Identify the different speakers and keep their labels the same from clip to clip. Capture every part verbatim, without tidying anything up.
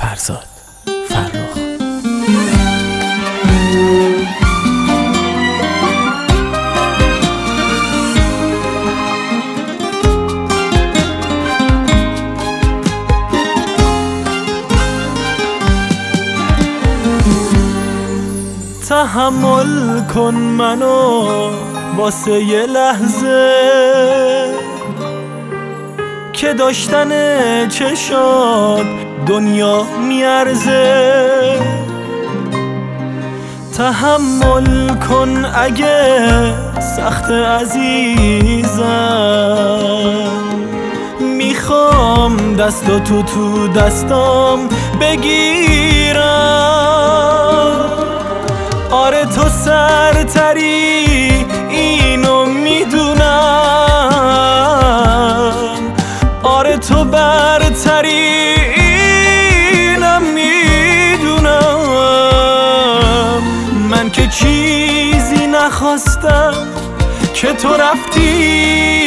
Speaker 1: فرزاد فرخ.
Speaker 2: تحمل کن منو واسه یه لحظه که داشتن چشات دنیا میارزه. تحمل کن اگه سخت عزیزم، میخوام دستاتو تو تو دستام بگیرم. آره تو سرتری اینو میدونم، آره تو برتری اینم میدونم. من که چیزی نخواستم که تو رفتی،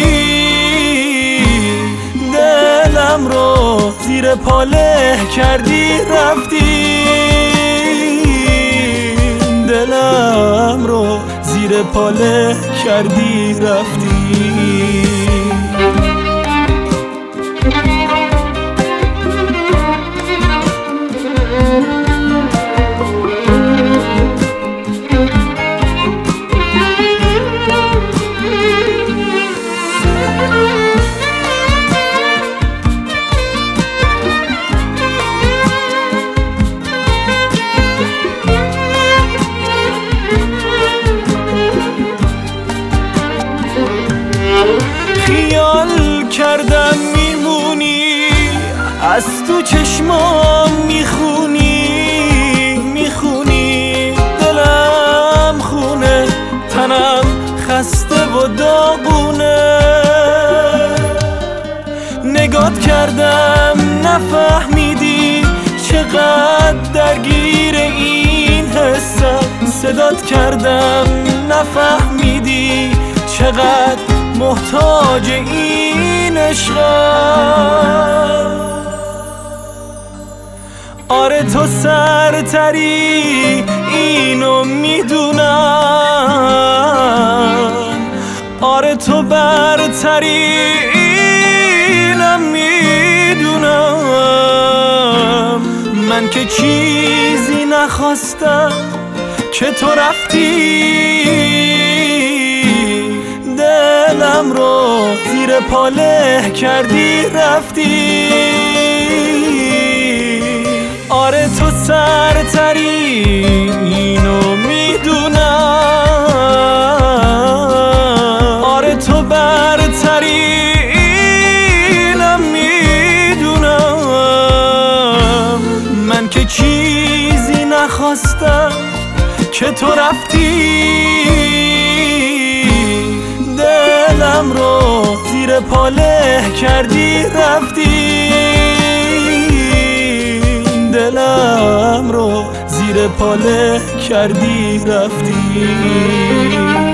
Speaker 2: دلم رو زیر پاله کردی رفتی، دلم رو زیر پاله کردی رفتی. خیال کردم میمونی، از تو چشمام میخونی میخونی. دلم خونه، تنم خسته و داغونه. نگات کردم نفهمیدی چقدر درگیر این حسم. صدات کردم نفهمیدی چقدر محتاج این عشقم. آره تو سرتری اینو میدونم، آره تو برتری اینم میدونم. من که چیزی نخواستم که تو رفتی، دلم رو زیر پاله کردی رفتی. آره تو سرتری اینو میدونم، آره تو برتری اینم میدونم. من که چیزی نخواستم که تو رفتی، دلم رو زیر پاله کردی رفتی، دلم رو زیر پاله کردی رفتی.